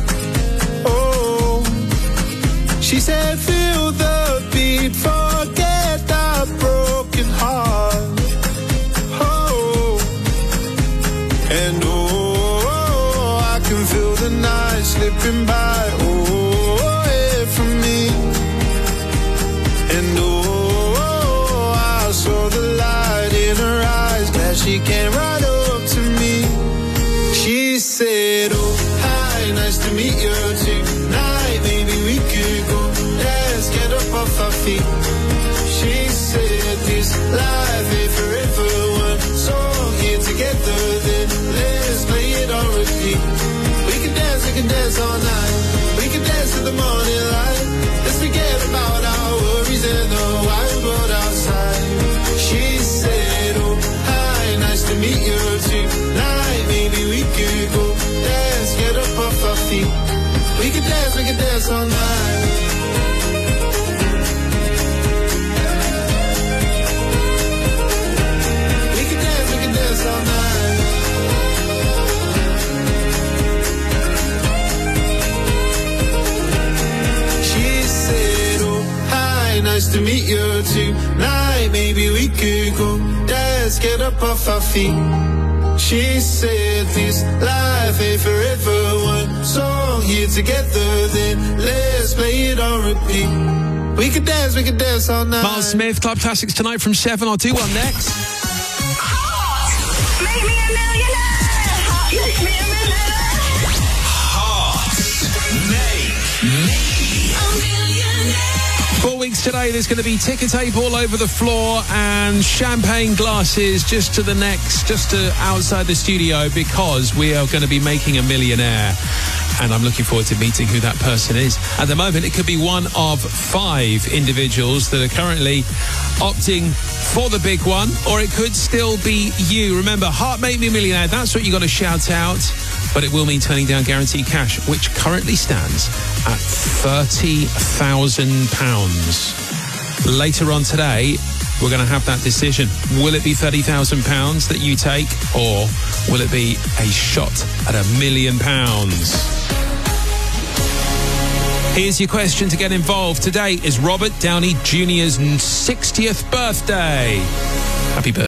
Oh, she said, feel the beat, forget the broken heart. Oh, and oh, I can feel the night slipping by. Oh, away from me. And oh, I saw the light in her eyes. Glad she came right up to me. She said, oh, hi, nice to meet you tonight. Maybe we could go, let's get up off our feet. She said, this life ain't forever. One song here together, then let's play it on repeat. We can dance all night. We can dance till the morning light. Let's forget about our worries and the wild world outside. She said, oh, hi, nice to meet you tonight. Maybe we could go, let's get up off our feet. We can dance all night. We can dance all night. She said, oh, hi, nice to meet you tonight. Maybe we could go, let's get up off our feet. She said, this life ain't forever. One song here together, then let's play it on repeat. We could dance all night. Miles Smith, Club Classics tonight from 7. I'll do one next. Make me a millionaire. Make me a millionaire. Make me a millionaire. 4 weeks today, there's going to be ticker tape all over the floor and champagne glasses just to the next, just to outside the studio, because we are going to be making a millionaire. And I'm looking forward to meeting who that person is. At the moment, it could be one of 5 individuals that are currently opting for the big one, or it could still be you. Remember, Heart Make Me a Millionaire, that's what you got to shout out. But it will mean turning down guaranteed cash, which currently stands at £30,000. Later on today, we're going to have that decision. Will it be £30,000 that you take, or will it be a shot at £1 million? Here's your question to get involved. Today is Robert Downey Jr.'s 60th birthday. Happy birthday.